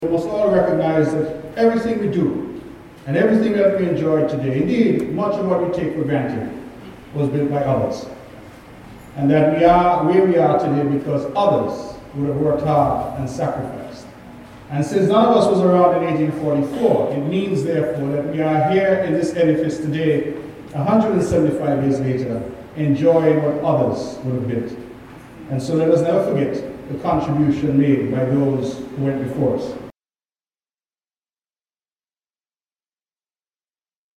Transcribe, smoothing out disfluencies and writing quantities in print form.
We must all recognize that everything we do and everything that we enjoy today, indeed, much of what we take for granted, was built by others. And that we are where we are today because others would have worked hard and sacrificed. And since none of us was around in 1844, it means, therefore, that we are here in this edifice today, 175 years later, enjoying what others would have built. And so let us never forget the contribution made by those who went before us.